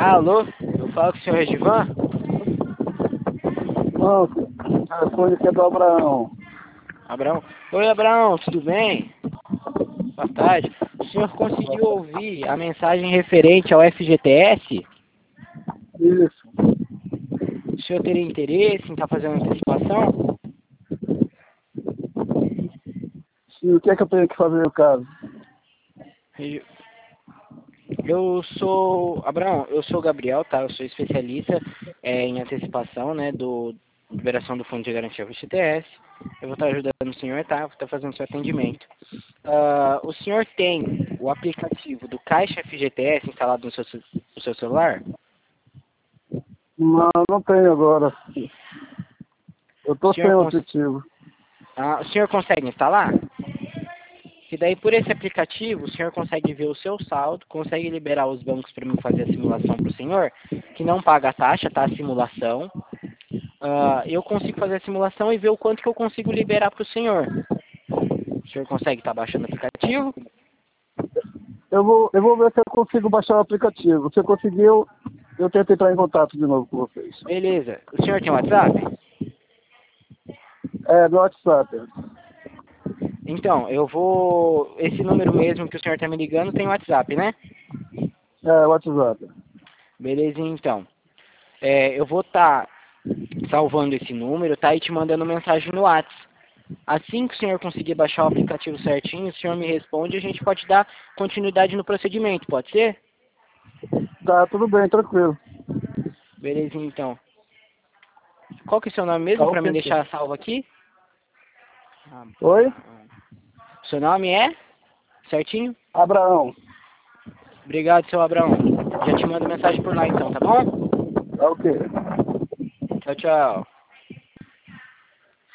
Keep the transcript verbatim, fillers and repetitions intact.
Alô, eu falo com o senhor Redivan? Não, o telefone aqui é do Abraão. Abraão? Oi, Abraão, tudo bem? Boa tarde. O senhor conseguiu ouvir a mensagem referente ao F G T S? Isso. O senhor teria interesse em estar fazendo antecipação? Sim, o que é que eu tenho que fazer no caso? Eu sou, Abraão, eu sou o Gabriel, tá? Eu sou especialista é, em antecipação, né, do liberação do Fundo de Garantia F G T S. Eu vou estar ajudando o senhor, tá? Vou estar fazendo seu atendimento. Uh, o senhor tem o aplicativo do Caixa F G T S instalado no seu, no seu celular? Não, não tenho agora. Eu tô sem o Cons... aplicativo. Ah, o senhor consegue instalar? Que daí por esse aplicativo o senhor consegue ver o seu saldo, consegue liberar os bancos para mim fazer a simulação para o senhor, que não paga a taxa, tá? A simulação. Uh, eu consigo fazer a simulação e ver o quanto que eu consigo liberar para o senhor. O senhor consegue estar baixando o aplicativo? Eu vou, eu vou ver se eu consigo baixar o aplicativo. Se eu conseguir, eu, eu tento entrar em contato de novo com vocês. Beleza. O senhor tem WhatsApp? É, no WhatsApp. Então, eu vou... Esse número mesmo que o senhor está me ligando tem WhatsApp, né? É, WhatsApp. Beleza, então. É, eu vou estar salvando esse número, tá? E te mandando mensagem no WhatsApp. Assim que o senhor conseguir baixar o aplicativo certinho, o senhor me responde e a gente pode dar continuidade no procedimento, pode ser? Tá, tudo bem, tranquilo. Beleza, então. Qual que é o seu nome Tá mesmo para me ok. deixar salvo aqui? Oi? Seu nome é? Certinho? Abraão. Obrigado, seu Abraão. Já te mando mensagem por lá então, tá bom? Tá ok. Tchau, tchau.